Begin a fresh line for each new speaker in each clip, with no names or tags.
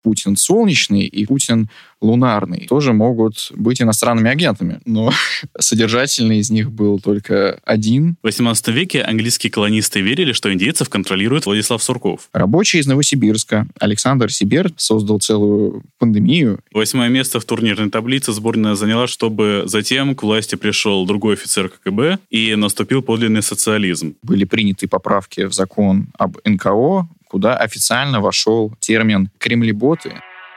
Путин солнечный и Путин лунарный тоже могут быть иностранными агентами, но содержательный из них был только один.
В XVIII веке английские колонисты верили, что индейцев контролирует Владислав Сурков.
Рабочий из Новосибирска Александр Сиберт создал целую пандемию.
8-е место в турнирной таблице сборная заняла, чтобы затем к власти пришел другой офицер КГБ и наступил подлинный социализм.
Были приняты поправки в закон об НКО, куда официально вошел термин «кремлеботы».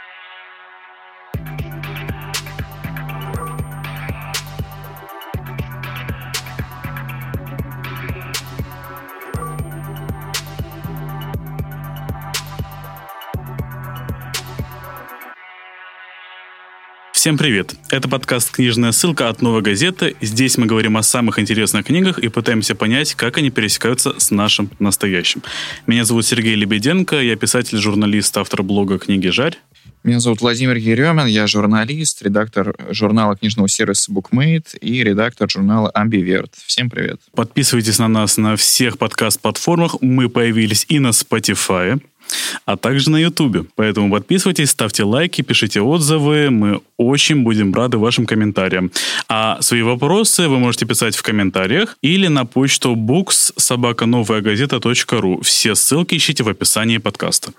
Всем привет! Это подкаст «Книжная ссылка» от «Новой газеты». Здесь мы говорим о самых интересных книгах и пытаемся понять, как они пересекаются с нашим настоящим. Меня зовут Сергей Лебеденко, я писатель, журналист, автор блога «Книги Жарь».
Меня зовут Владимир Еремин, я журналист, редактор журнала книжного сервиса BookMate и редактор журнала Амбиверт. Всем привет!
Подписывайтесь на нас на всех подкаст-платформах. Мы появились и на Spotify, а также на Ютубе. Поэтому подписывайтесь, ставьте лайки, пишите отзывы. Мы очень будем рады вашим комментариям. А свои вопросы вы можете писать в комментариях или на почту books@новаягазета.ру. Все ссылки ищите в описании подкаста.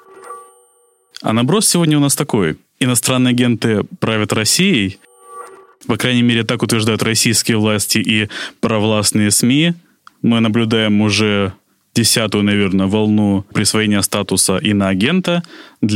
А наброс сегодня у нас такой. Иностранные агенты правят Россией. По крайней мере, так утверждают российские власти и провластные СМИ. Мы наблюдаем уже 10-ю, наверное, волну присвоения статуса иноагента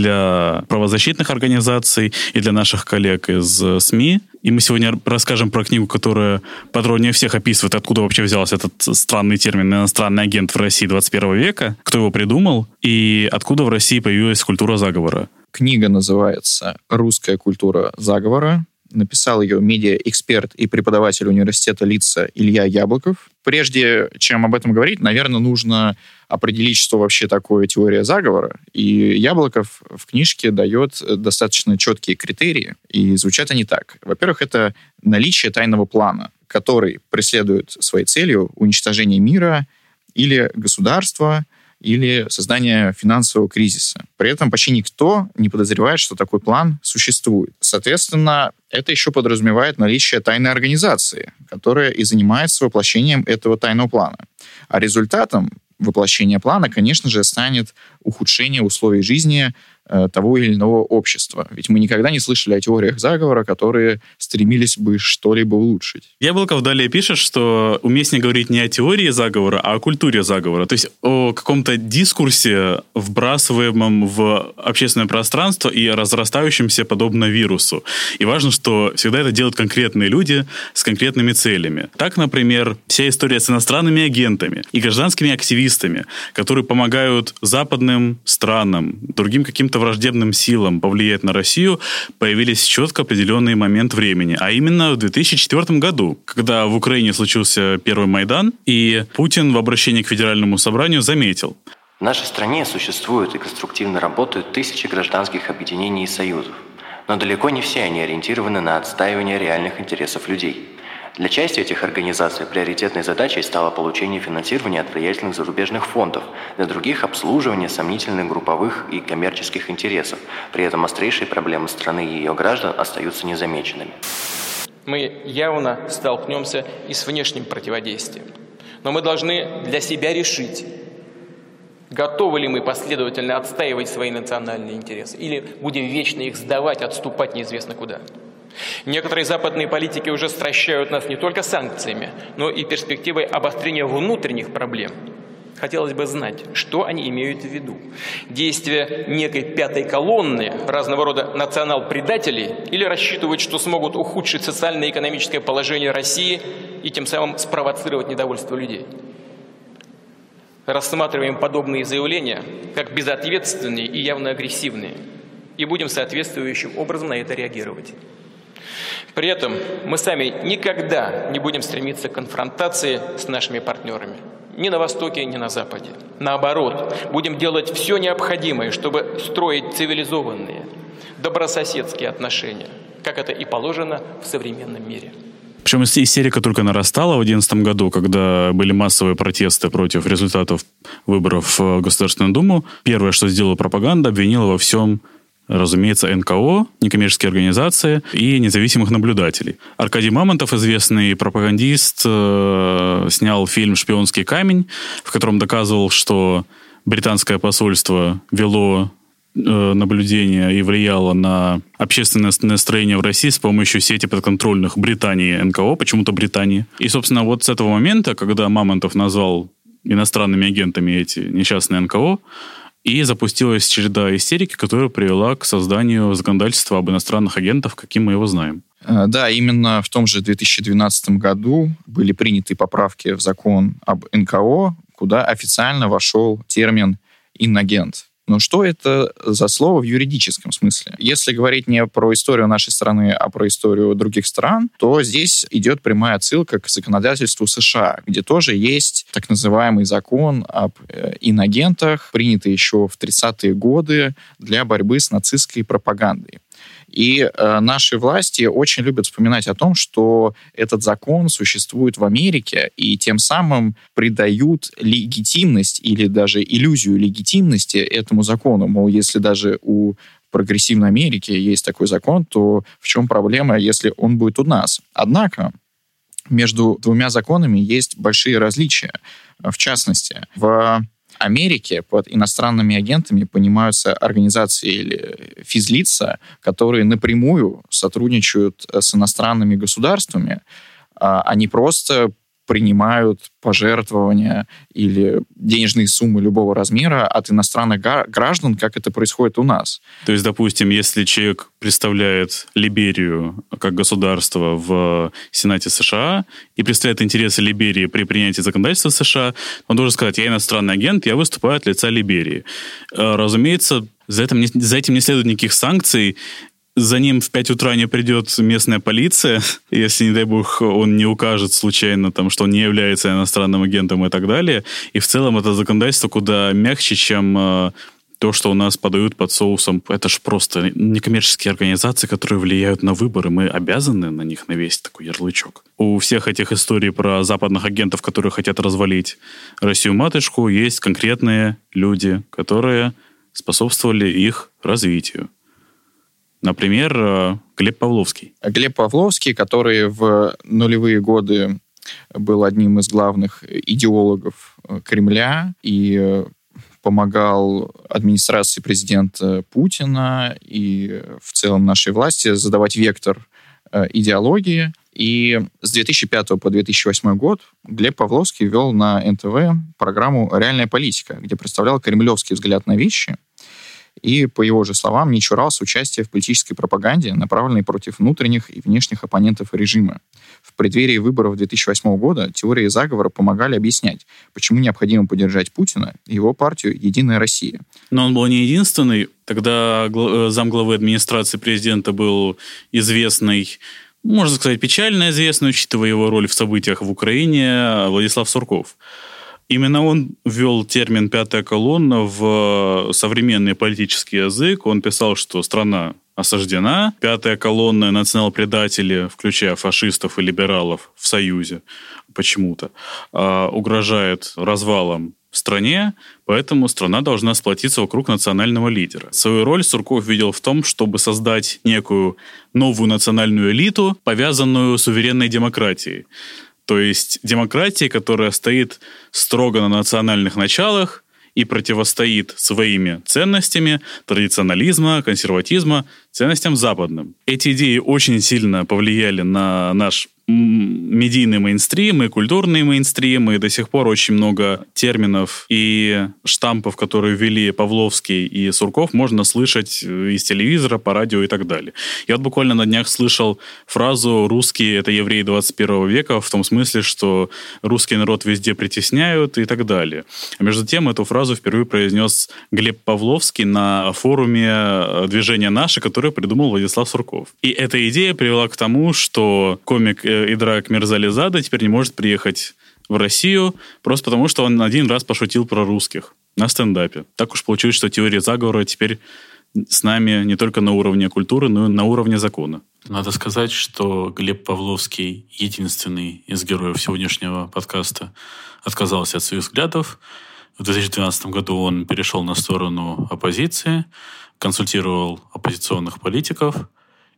для правозащитных организаций и для наших коллег из СМИ. И мы сегодня расскажем про книгу, которая подробнее всех описывает, откуда вообще взялся этот странный термин «иностранный агент» в России 21 века, кто его придумал и откуда в России появилась культура заговора.
Книга называется «Русская культура заговора». Написал ее медиа-эксперт и преподаватель университета ЛИЦА Илья Яблоков. Прежде чем об этом говорить, наверное, нужно определить, что вообще такое теория заговора. И Яблоков в книжке дает достаточно четкие критерии, и звучат они так. Во-первых, это наличие тайного плана, который преследует своей целью уничтожение мира или государства, или создание финансового кризиса. При этом почти никто не подозревает, что такой план существует. Соответственно, это еще подразумевает наличие тайной организации, которая и занимается воплощением этого тайного плана. А результатом воплощения плана, конечно же, станет ухудшение условий жизни того или иного общества. Ведь мы никогда не слышали о теориях заговора, которые стремились бы что-либо улучшить.
Яблоков далее пишет, что уместнее говорить не о теории заговора, а о культуре заговора. То есть о каком-то дискурсе, вбрасываемом в общественное пространство и разрастающемся подобно вирусу. И важно, что всегда это делают конкретные люди с конкретными целями. Так, например, вся история с иностранными агентами и гражданскими активистами, которые помогают западным странам, другим каким-то враждебным силам повлиять на Россию, появились в четко определенный момент времени. А именно в 2004 году, когда в Украине случился первый Майдан, и Путин в обращении к Федеральному собранию заметил:
в нашей стране существуют и конструктивно работают тысячи гражданских объединений и союзов, но далеко не все они ориентированы на отстаивание реальных интересов людей. Для части этих организаций приоритетной задачей стало получение финансирования от влиятельных зарубежных фондов, для других – обслуживание сомнительных групповых и коммерческих интересов. При этом острейшие проблемы страны и ее граждан остаются незамеченными.
Мы явно столкнемся и с внешним противодействием. Но мы должны для себя решить, готовы ли мы последовательно отстаивать свои национальные интересы, или будем вечно их сдавать, отступать неизвестно куда. Некоторые западные политики уже стращают нас не только санкциями, но и перспективой обострения внутренних проблем. Хотелось бы знать, что они имеют в виду. Действия некой пятой колонны, разного рода национал-предателей, или рассчитывают, что смогут ухудшить социально-экономическое положение России и тем самым спровоцировать недовольство людей. Рассматриваем подобные заявления как безответственные и явно агрессивные, и будем соответствующим образом на это реагировать. При этом мы сами никогда не будем стремиться к конфронтации с нашими партнерами. Ни на Востоке, ни на Западе. Наоборот, будем делать все необходимое, чтобы строить цивилизованные, добрососедские отношения, как это и положено в современном мире.
Причем истерика только нарастала в 2011 году, когда были массовые протесты против результатов выборов в Государственную Думу. Первое, что сделала пропаганда, обвинила во всем разумеется, НКО, некоммерческие организации и независимых наблюдателей. Аркадий Мамонтов, известный пропагандист, снял фильм «Шпионский камень», в котором доказывал, что британское посольство вело наблюдение и влияло на общественное настроение в России с помощью сети подконтрольных Британии НКО, почему-то Британии. И, собственно, вот с этого момента, когда Мамонтов назвал иностранными агентами эти несчастные НКО, и запустилась череда истерики, которая привела к созданию законодательства об иностранных агентах, каким мы его знаем.
Да, именно в том же 2012 году были приняты поправки в закон об НКО, куда официально вошел термин «инагент». Но что это за слово в юридическом смысле? Если говорить не про историю нашей страны, а про историю других стран, то здесь идет прямая отсылка к законодательству США, где тоже есть так называемый закон об инагентах, принятый еще в 30-е годы для борьбы с нацистской пропагандой. И наши власти очень любят вспоминать о том, что этот закон существует в Америке, и тем самым придают легитимность или даже иллюзию легитимности этому закону. Мол, если даже у прогрессивной Америки есть такой закон, то в чем проблема, если он будет у нас? Однако между двумя законами есть большие различия. В частности, в Америке под иностранными агентами понимаются организации или физлица, которые напрямую сотрудничают с иностранными государствами, а не просто принимают пожертвования или денежные суммы любого размера от иностранных граждан, как это происходит у нас.
То есть, допустим, если человек представляет Либерию как государство в Сенате США и представляет интересы Либерии при принятии законодательства США, он должен сказать: я иностранный агент, я выступаю от лица Либерии. Разумеется, за этим не следует никаких санкций. За ним в 5 утра не придет местная полиция, если, не дай бог, он не укажет случайно, там, что он не является иностранным агентом и так далее. И в целом это законодательство куда мягче, чем то, что у нас подают под соусом. Это ж просто некоммерческие организации, которые влияют на выборы. Мы обязаны на них навесить такой ярлычок. У всех этих историй про западных агентов, которые хотят развалить Россию-матушку, есть конкретные люди, которые способствовали их развитию. Например, Глеб Павловский.
Глеб Павловский, который в нулевые годы был одним из главных идеологов Кремля и помогал администрации президента Путина и в целом нашей власти задавать вектор идеологии. И с 2005 по 2008 год Глеб Павловский вел на НТВ программу «Реальная политика», где представлял кремлевский взгляд на вещи. И, по его же словам, не чурался участия в политической пропаганде, направленной против внутренних и внешних оппонентов режима. В преддверии выборов 2008 года теории заговора помогали объяснять, почему необходимо поддержать Путина и его партию «Единая Россия».
Но он был не единственный. Тогда замглавы администрации президента был известный, можно сказать, печально известный, учитывая его роль в событиях в Украине, Владислав Сурков. Именно он ввел термин «пятая колонна» в современный политический язык. Он писал, что страна осаждена, пятая колонна, национал-предатели, включая фашистов и либералов в Союзе почему-то, угрожает развалом в стране, поэтому страна должна сплотиться вокруг национального лидера. Свою роль Сурков видел в том, чтобы создать некую новую национальную элиту, повязанную с суверенной демократией. То есть демократия, которая стоит строго на национальных началах и противостоит своими ценностями традиционализма, консерватизма, ценностям западным. Эти идеи очень сильно повлияли на наш медийный мейнстрим и культурный мейнстрим, и до сих пор очень много терминов и штампов, которые ввели Павловский и Сурков, можно слышать из телевизора, по радио и так далее. Я вот буквально на днях слышал фразу «русские – это евреи 21 века», в том смысле, что русский народ везде притесняют и так далее. А между тем, эту фразу впервые произнес Глеб Павловский на форуме движения «Наши», который придумал Владислав Сурков. И эта идея привела к тому, что комик Идрак Мирзализада теперь не может приехать в Россию просто потому, что он один раз пошутил про русских на стендапе. Так уж получилось, что теория заговора теперь с нами не только на уровне культуры, но и на уровне закона.
Надо сказать, что Глеб Павловский, единственный из героев сегодняшнего подкаста, отказался от своих взглядов. В 2012 году он перешел на сторону оппозиции. консультировал оппозиционных политиков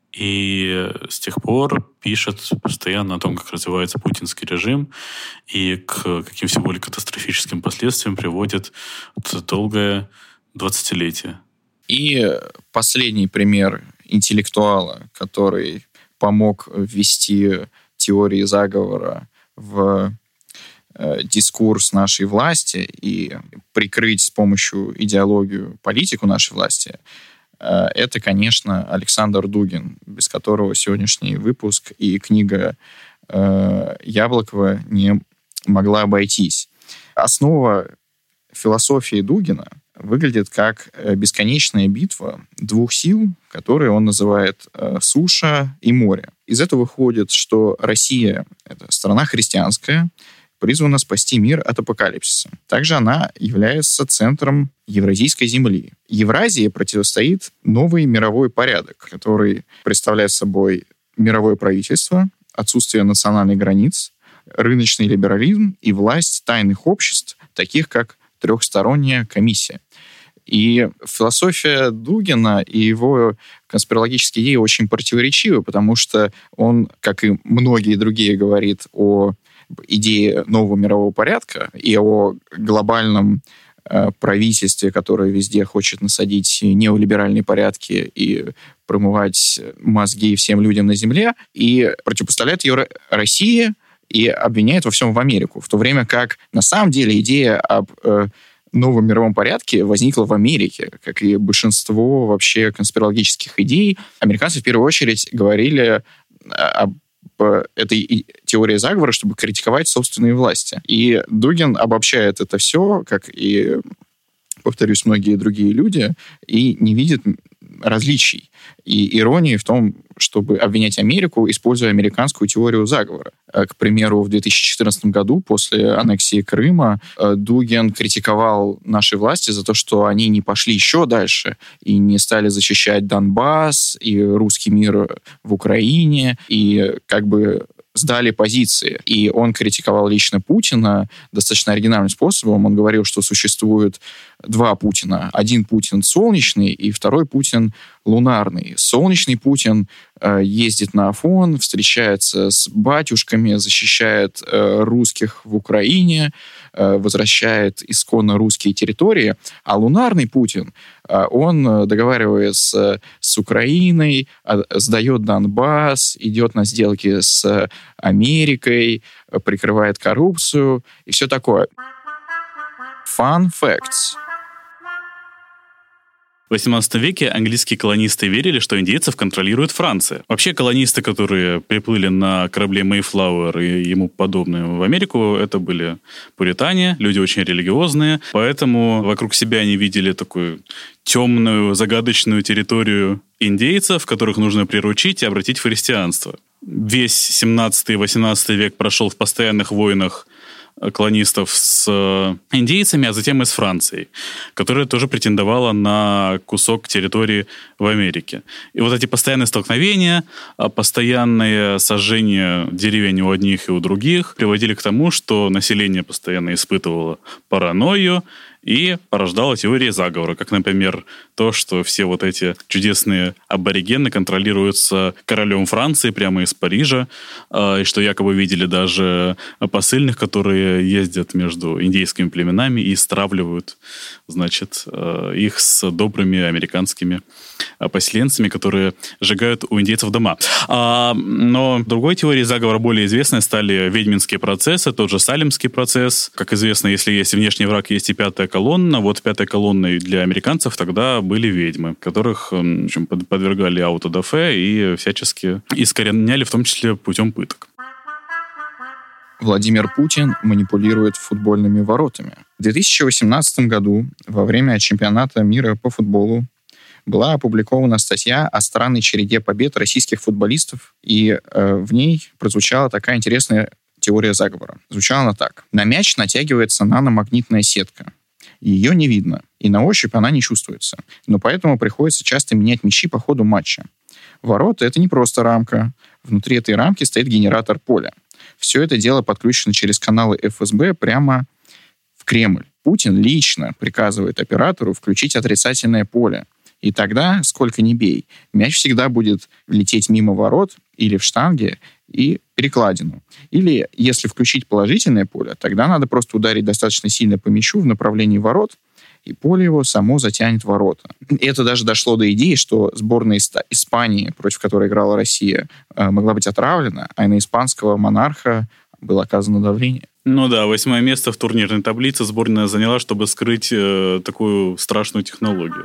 и с тех пор пишет постоянно о том, как развивается путинский режим и к каким все более катастрофическим последствиям приводит долгое 20-летие.
И последний пример интеллектуала, который помог ввести теории заговора в дискурс нашей власти и прикрыть с помощью идеологию политику нашей власти, это, конечно, Александр Дугин, без которого сегодняшний выпуск и книга Яблокова не могла обойтись. Основа философии Дугина выглядит как бесконечная битва двух сил, которые он называет суша и море. Из этого выходит, что Россия — это страна христианская, призвана спасти мир от апокалипсиса. Также она является центром Евразийской земли. Евразии противостоит новый мировой порядок, который представляет собой мировое правительство, отсутствие национальных границ, рыночный либерализм и власть тайных обществ, таких как трехсторонняя комиссия. И философия Дугина и его конспирологические идеи очень противоречивы, потому что он, как и многие другие, говорит о идее нового мирового порядка и о глобальном правительстве, которое везде хочет насадить неолиберальные порядки и промывать мозги всем людям на земле, и противопоставляет ее России и обвиняет во всем в Америку, в то время как на самом деле идея об новом мировом порядке возникла в Америке, как и большинство вообще конспирологических идей. Американцы в первую очередь говорили об этой теории заговора, чтобы критиковать собственные власти. И Дугин обобщает это все, как и, повторюсь, многие другие люди, и не видит различий и иронии в том, чтобы обвинять Америку, используя американскую теорию заговора. К примеру, в 2014 году, после аннексии Крыма, Дугин критиковал наши власти за то, что они не пошли еще дальше и не стали защищать Донбасс и русский мир в Украине, и как бы сдали позиции. И он критиковал лично Путина достаточно оригинальным способом. Он говорил, что существует два Путина. Один Путин солнечный и второй Путин лунарный. Солнечный Путин ездит на Афон, встречается с батюшками, защищает русских в Украине, возвращает исконно русские территории. А лунарный Путин, он договаривается с Украиной, сдает Донбасс, идет на сделки с Америкой, прикрывает коррупцию и все такое. Fun facts.
В XVIII веке английские колонисты верили, что индейцев контролирует Франция. Вообще колонисты, которые приплыли на корабле Mayflower и ему подобные в Америку, это были пуритане, люди очень религиозные, поэтому вокруг себя они видели такую темную, загадочную территорию индейцев, которых нужно приручить и обратить в христианство. Весь 17 и 18 век прошел в постоянных войнах колонистов с индейцами, а затем и с Францией, которая тоже претендовала на кусок территории в Америке. И вот эти постоянные столкновения, постоянные сожжения деревень у одних и у других приводили к тому, что население постоянно испытывало паранойю и порождало теории заговора, как, например, то, что все вот эти чудесные аборигены контролируются королем Франции прямо из Парижа, и что якобы видели даже посыльных, которые ездят между индейскими племенами и стравливают, значит, их с добрыми американскими поселенцами, которые сжигают у индейцев дома. Но другой теорией заговора более известной стали ведьминские процессы, тот же Салемский процесс. Как известно, если есть внешний враг, есть и пятая колонна. Вот пятой колонной для американцев тогда были ведьмы, которых, в общем, подвергали аутодафе и всячески искореняли, в том числе путем пыток.
Владимир Путин манипулирует футбольными воротами. В 2018 году, во время чемпионата мира по футболу, была опубликована статья о странной череде побед российских футболистов, и в ней прозвучала такая интересная теория заговора. Звучала она так. На мяч натягивается наномагнитная сетка. Ее не видно, и на ощупь она не чувствуется. Но поэтому приходится часто менять мячи по ходу матча. Ворота — это не просто рамка. Внутри этой рамки стоит генератор поля. Все это дело подключено через каналы ФСБ прямо в Кремль. Путин лично приказывает оператору включить отрицательное поле. И тогда, сколько ни бей, мяч всегда будет лететь мимо ворот или в штанге и перекладину. Или, если включить положительное поле, тогда надо просто ударить достаточно сильно по мячу в направлении ворот, и поле его само затянет ворота. Это даже дошло до идеи, что сборная Испании, против которой играла Россия, могла быть отравлена, а на испанского монарха было оказано давление.
Ну да, 8 место в турнирной таблице сборная заняла, чтобы скрыть такую страшную технологию.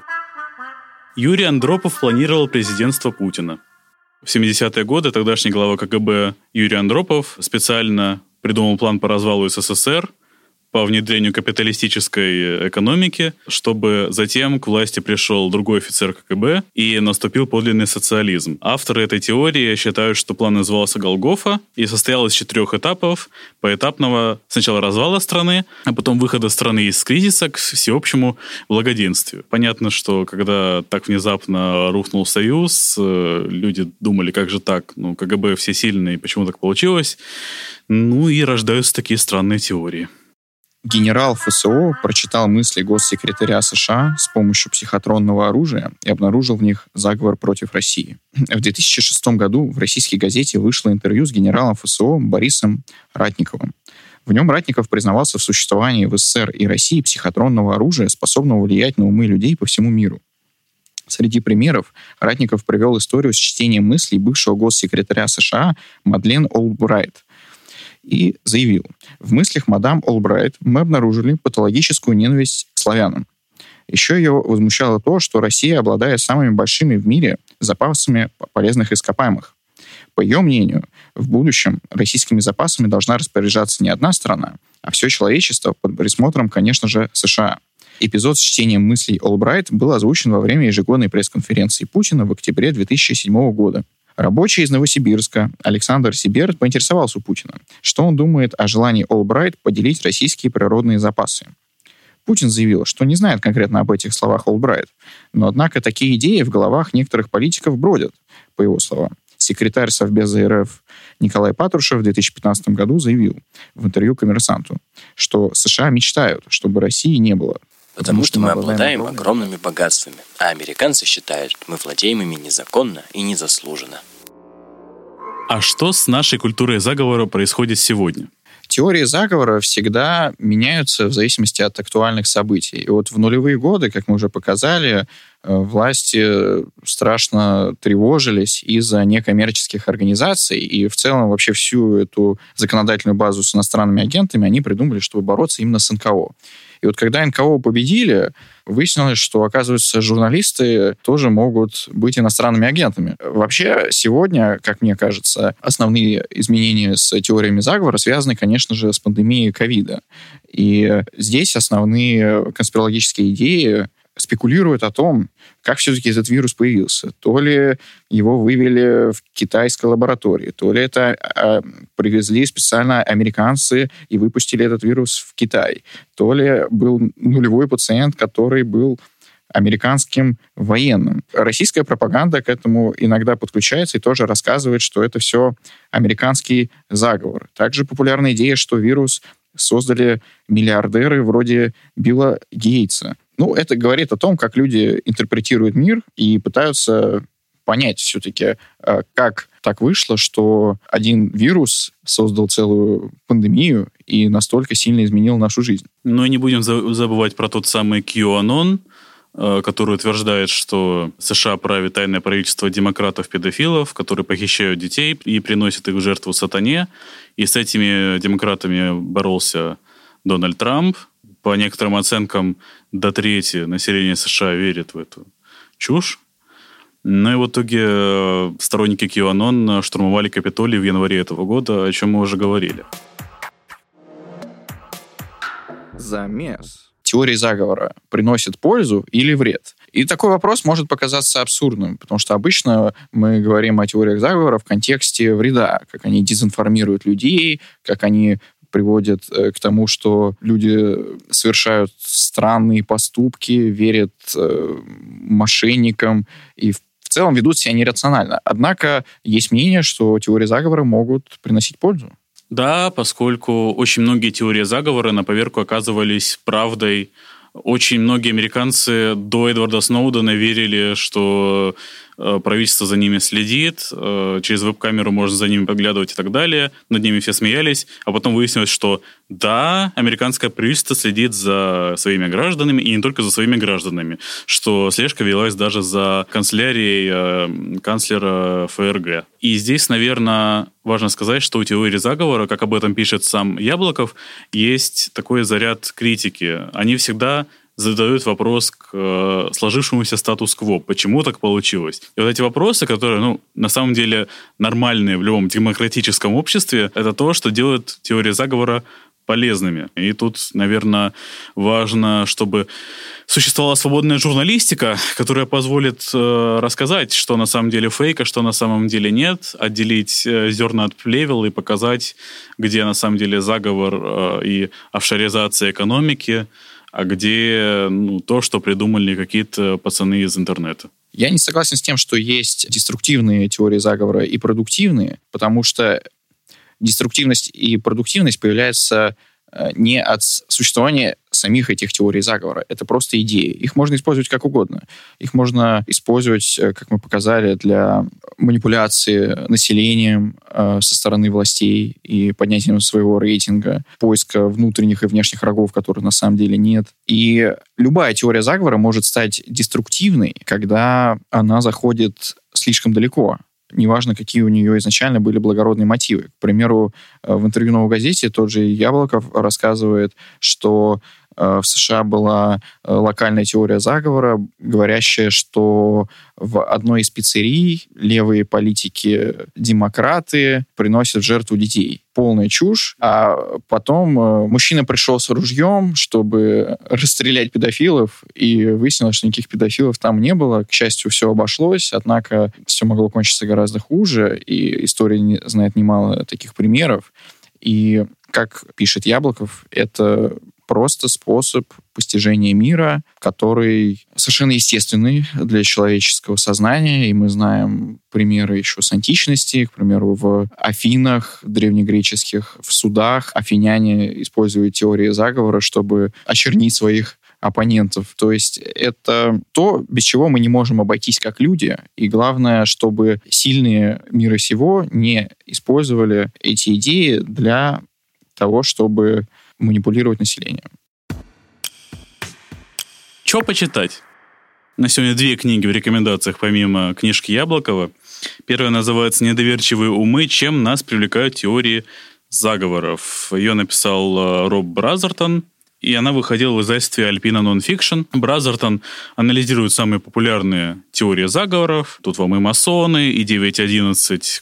Юрий Андропов планировал президентство Путина. В 70-е годы тогдашний глава КГБ Юрий Андропов специально придумал план по развалу СССР, по внедрению капиталистической экономики, чтобы затем к власти пришел другой офицер КГБ и наступил подлинный социализм. Авторы этой теории считают, что план назывался Голгофа и состоял из 4 этапов: поэтапного сначала развала страны, а потом выхода страны из кризиса к всеобщему благоденствию. Понятно, что когда так внезапно рухнул Союз, люди думали, как же так? КГБ все сильные, почему так получилось? И рождаются такие странные теории.
Генерал ФСО прочитал мысли госсекретаря США с помощью психотронного оружия и обнаружил в них заговор против России. В 2006 году в российской газете вышло интервью с генералом ФСО Борисом Ратниковым. В нем Ратников признавался в существовании в СССР и России психотронного оружия, способного влиять на умы людей по всему миру. Среди примеров Ратников привел историю с чтением мыслей бывшего госсекретаря США Мадлен Олбрайт, и заявил: в мыслях мадам Олбрайт мы обнаружили патологическую ненависть к славянам. Еще ее возмущало то, что Россия обладает самыми большими в мире запасами полезных ископаемых. По ее мнению, в будущем российскими запасами должна распоряжаться не одна страна, а все человечество под присмотром, конечно же, США. Эпизод с чтением мыслей Олбрайт был озвучен во время ежегодной пресс-конференции Путина в октябре 2007 года. Рабочий из Новосибирска Александр Сиберт поинтересовался у Путина, что он думает о желании Олбрайт поделить российские природные запасы. Путин заявил, что не знает конкретно об этих словах Олбрайт, но, однако, такие идеи в головах некоторых политиков бродят, по его словам. Секретарь Совбеза РФ Николай Патрушев в 2015 году заявил в интервью «Коммерсанту», что США мечтают, чтобы России не было.
Потому что мы обладаем огромными богатствами, а американцы считают, что мы владеем ими незаконно и незаслуженно.
А что с нашей культурой заговора происходит сегодня?
Теории заговора всегда меняются в зависимости от актуальных событий. И вот в нулевые годы, как мы уже показали, власти страшно тревожились из-за некоммерческих организаций, и в целом вообще всю эту законодательную базу с иностранными агентами они придумали, чтобы бороться именно с НКО. И вот когда НКО победили, выяснилось, что, оказывается, журналисты тоже могут быть иностранными агентами. Вообще, сегодня, как мне кажется, основные изменения с теориями заговора связаны, конечно же, с пандемией ковида. И здесь основные конспирологические идеи спекулируют о том, как все-таки этот вирус появился. То ли его вывели в китайской лаборатории, то ли это привезли специально американцы и выпустили этот вирус в Китай, то ли был нулевой пациент, который был американским военным. Российская пропаганда к этому иногда подключается и тоже рассказывает, что это все американский заговор. Также популярна идея, что вирус создали миллиардеры вроде Билла Гейтса. Это говорит о том, как люди интерпретируют мир и пытаются понять все-таки, как так вышло, что один вирус создал целую пандемию и настолько сильно изменил нашу жизнь.
И не будем забывать про тот самый QAnon, который утверждает, что США правит тайное правительство демократов-педофилов, которые похищают детей и приносят их в жертву сатане. И с этими демократами боролся Дональд Трамп. По некоторым оценкам, до трети населения США верит в эту чушь. И в итоге сторонники QAnon штурмовали Капитолий в январе этого года, о чем мы уже говорили.
Замес. Теории заговора приносят пользу или вред? И такой вопрос может показаться абсурдным, потому что обычно мы говорим о теориях заговора в контексте вреда, как они дезинформируют людей, как они приводит к тому, что люди совершают странные поступки, верят мошенникам и в целом ведут себя нерационально. Однако есть мнение, что теории заговора могут приносить пользу.
Да, поскольку очень многие теории заговора на поверку оказывались правдой очень многие американцы до Эдварда Сноудена верили, что правительство за ними следит, через веб-камеру можно за ними подглядывать и так далее. Над ними все смеялись, а потом выяснилось, что да, американское правительство следит за своими гражданами, и не только за своими гражданами, что слежка велась даже за канцелярией канцлера ФРГ. И здесь, наверное, важно сказать, что у теории заговора, как об этом пишет сам Яблоков, есть такой заряд критики. Они всегда задают вопрос к сложившемуся статус-кво. Почему так получилось? И вот эти вопросы, которые, на самом деле, нормальные в любом демократическом обществе, это то, что делает теорию заговора полезными. И тут, наверное, важно, чтобы существовала свободная журналистика, которая позволит рассказать, что на самом деле фейк, а что на самом деле нет, отделить зерна от плевел и показать, где на самом деле заговор и офшоризация экономики, а где то, что придумали какие-то пацаны из интернета.
Я не согласен с тем, что есть деструктивные теории заговора и продуктивные, потому что деструктивность и продуктивность появляются не от существования самих этих теорий заговора. Это просто идеи. Их можно использовать как угодно. Их можно использовать, как мы показали, для манипуляции населением со стороны властей и поднятия своего рейтинга, поиска внутренних и внешних врагов, которых на самом деле нет. И любая теория заговора может стать деструктивной, когда она заходит слишком далеко. Неважно, какие у нее изначально были благородные мотивы. К примеру, в интервью «Новой газете» тот же Яблоков рассказывает, что в США была локальная теория заговора, говорящая, что в одной из пиццерий левые политики-демократы приносят в жертву детей. Полная чушь. А потом мужчина пришел с ружьем, чтобы расстрелять педофилов, и выяснилось, что никаких педофилов там не было. К счастью, все обошлось, однако все могло кончиться гораздо хуже, и история знает немало таких примеров. И, как пишет Яблоков, это просто способ постижения мира, который совершенно естественный для человеческого сознания. И мы знаем примеры еще с античности. К примеру, в Афинах древнегреческих, в судах афиняне используют теории заговора, чтобы очернить своих оппонентов. То есть это то, без чего мы не можем обойтись как люди. И главное, чтобы сильные мира сего не использовали эти идеи для того, чтобы манипулировать населением.
Что почитать? На сегодня 2 книги в рекомендациях, помимо книжки Яблокова. Первая называется «Недоверчивые умы. Чем нас привлекают теории заговоров». Ее написал Роб Бразертон, и она выходила в издательстве Alpina Nonfiction. Бразертон анализирует самые популярные теории заговоров. Тут вам и масоны, и 9.11,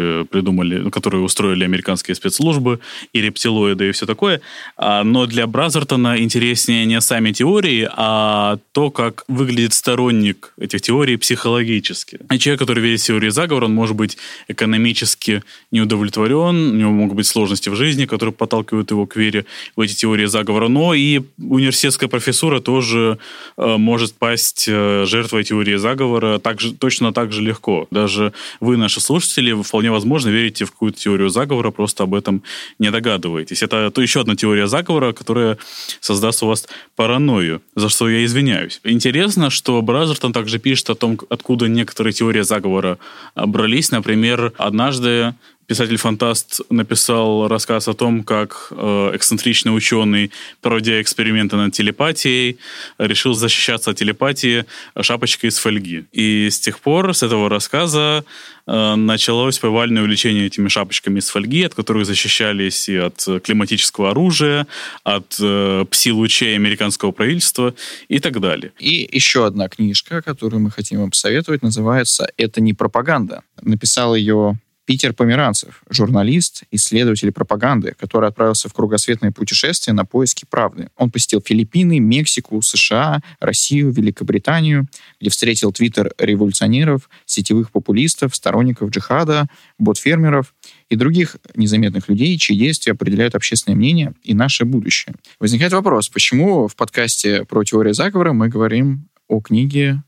которые устроили американские спецслужбы, и рептилоиды, и все такое. Но для Бразертона интереснее не сами теории, а то, как выглядит сторонник этих теорий психологически. И человек, который верит в теории заговора, он может быть экономически неудовлетворен, у него могут быть сложности в жизни, которые подталкивают его к вере в эти теории заговора, но и университетская профессура тоже может пасть жертвой теории заговора точно так же легко. Даже вы, наши слушатели, вполне возможно верите в какую-то теорию заговора, просто об этом не догадываетесь. Это еще одна теория заговора, которая создаст у вас паранойю, за что я извиняюсь. Интересно, что Бразертон также пишет о том, откуда некоторые теории заговора брались. Например, однажды писатель-фантаст написал рассказ о том, как эксцентричный ученый, проводя эксперименты над телепатией, решил защищаться от телепатии шапочкой из фольги. И с тех пор, с этого рассказа, началось повальное увлечение этими шапочками из фольги, от которых защищались и от климатического оружия, от пси-лучей американского правительства и так далее.
И еще одна книжка, которую мы хотим вам посоветовать, называется «Это не пропаганда». Написал ее Питер Померанцев, журналист, исследователь пропаганды, который отправился в кругосветное путешествие на поиски правды. Он посетил Филиппины, Мексику, США, Россию, Великобританию, где встретил твиттер-революционеров, сетевых популистов, сторонников джихада, бот-фермеров и других незаметных людей, чьи действия определяют общественное мнение и наше будущее. Возникает вопрос, почему в подкасте про теорию заговора мы говорим о книге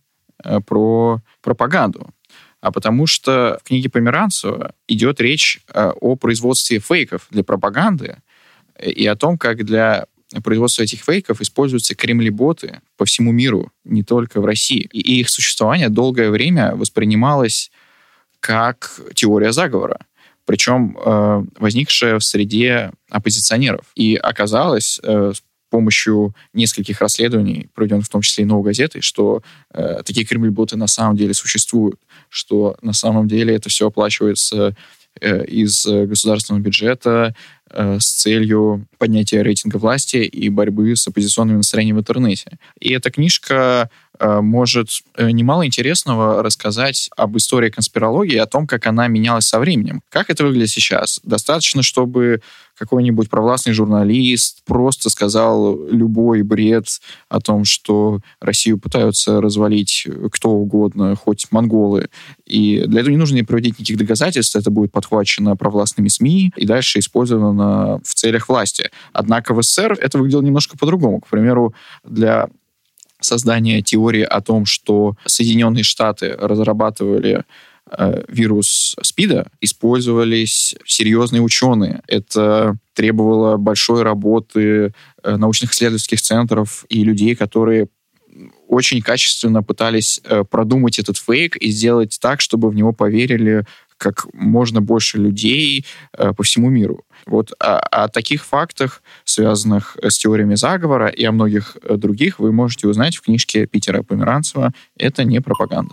про пропаганду? А потому что в книге Померанцева идет речь о производстве фейков для пропаганды и о том, как для производства этих фейков используются кремлеботы по всему миру, не только в России. И их существование долгое время воспринималось как теория заговора, причем возникшая в среде оппозиционеров. И оказалось с помощью нескольких расследований, проведенных в том числе и «Новой газетой», что такие кремлеботы на самом деле существуют, что на самом деле это все оплачивается из государственного бюджета с целью поднятия рейтинга власти и борьбы с оппозиционными настроениями в интернете. И эта книжка может немало интересного рассказать об истории конспирологии, о том, как она менялась со временем. Как это выглядит сейчас? Достаточно, чтобы какой-нибудь провластный журналист просто сказал любой бред о том, что Россию пытаются развалить кто угодно, хоть монголы. И для этого не нужно приводить никаких доказательств, это будет подхвачено провластными СМИ и дальше использовано в целях власти. Однако в СССР это выглядело немножко по-другому. К примеру, для создания теории о том, что Соединенные Штаты разрабатывали вирус СПИДа, использовались серьезные ученые. Это требовало большой работы научных исследовательских центров и людей, которые очень качественно пытались продумать этот фейк и сделать так, чтобы в него поверили как можно больше людей по всему миру. Вот о таких фактах, связанных с теориями заговора, и о многих других, вы можете узнать в книжке Питера Померанцева «Это не пропаганда».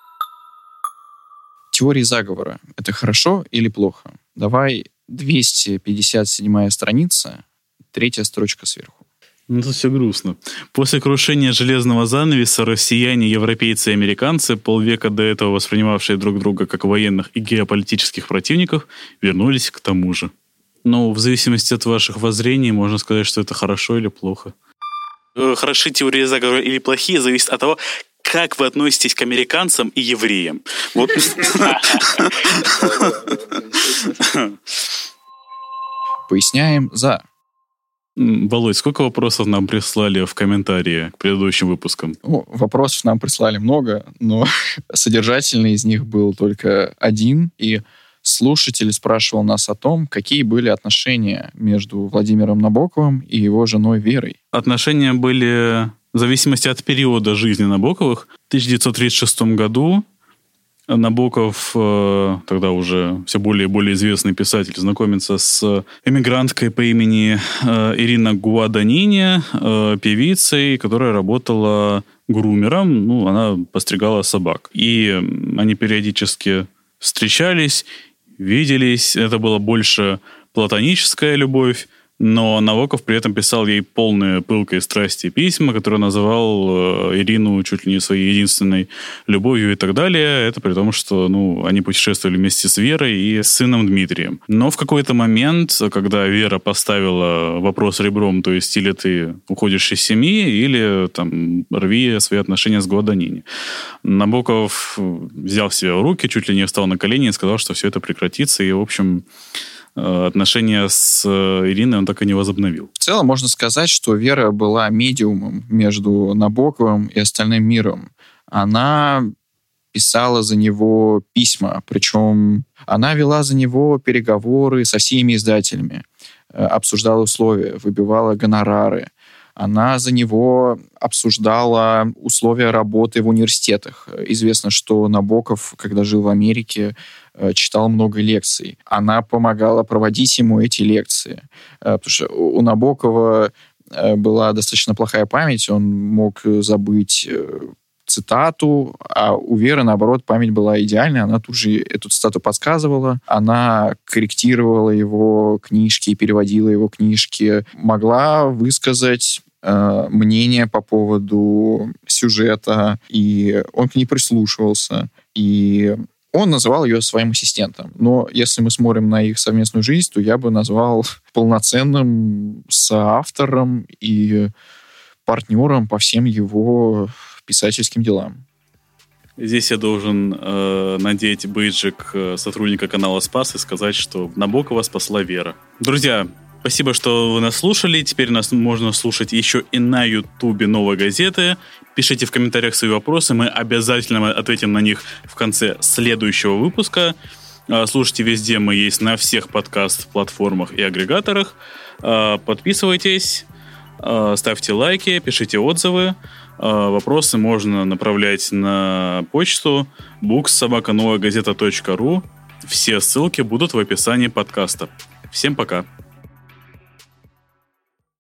Теории заговора — это хорошо или плохо? Давай 257-я страница, 3-я строчка сверху.
Ну, тут все грустно. После крушения железного занавеса россияне, европейцы и американцы, полвека до этого воспринимавшие друг друга как военных и геополитических противников, вернулись к тому же. Но в зависимости от ваших воззрений можно сказать, что это хорошо или плохо. Хороши теории заговора или плохие зависит от того, как вы относитесь к американцам и евреям. Вот.
Поясняем за.
Володь, сколько вопросов нам прислали в комментарии к предыдущим выпускам?
Вопросов нам прислали много, но содержательный из них был только один. И слушатель спрашивал нас о том, какие были отношения между Владимиром Набоковым и его женой Верой.
Отношения были в зависимости от периода жизни Набоковых. В 1936 году Набоков, тогда уже все более и более известный писатель, знакомится с эмигранткой по имени Ирина Гуаданини, певицей, которая работала грумером. Ну, она постригала собак. И они периодически встречались, виделись. Это была больше платоническая любовь. Но Набоков при этом писал ей полные пылкой страсти письма, которые называл Ирину чуть ли не своей единственной любовью и так далее. Это при том, что они путешествовали вместе с Верой и с сыном Дмитрием. Но в какой-то момент, когда Вера поставила вопрос ребром, то есть или ты уходишь из семьи, или там рви свои отношения с Гуаданини, Набоков взял себя в руки, чуть ли не встал на колени и сказал, что все это прекратится. И, в общем, отношения с Ириной он так и не возобновил.
В целом можно сказать, что Вера была медиумом между Набоковым и остальным миром. Она писала за него письма, причем она вела за него переговоры со всеми издателями, обсуждала условия, выбивала гонорары. Она за него обсуждала условия работы в университетах. Известно, что Набоков, когда жил в Америке, читал много лекций. Она помогала проводить ему эти лекции. Потому что у Набокова была достаточно плохая память, он мог забыть цитату, а у Веры, наоборот, память была идеальная. Она тут же эту цитату подсказывала. Она корректировала его книжки, переводила его книжки. Могла высказать мнение по поводу сюжета, и он к ней прислушивался. И он называл ее своим ассистентом. Но если мы смотрим на их совместную жизнь, то я бы назвал полноценным соавтором и партнером по всем его писательским делам.
Здесь я должен надеть бейджик сотрудника канала «Спас» и сказать, что Набокова спасла Вера. Друзья, спасибо, что вы нас слушали. Теперь нас можно слушать еще и на Ютубе «Новой газеты». Пишите в комментариях свои вопросы, мы обязательно ответим на них в конце следующего выпуска. Слушайте везде, мы есть на всех подкаст-платформах и агрегаторах. Подписывайтесь. Ставьте лайки, пишите отзывы. Вопросы можно направлять на почту books@noagazeta.ru. Все ссылки будут в описании подкаста. Всем пока.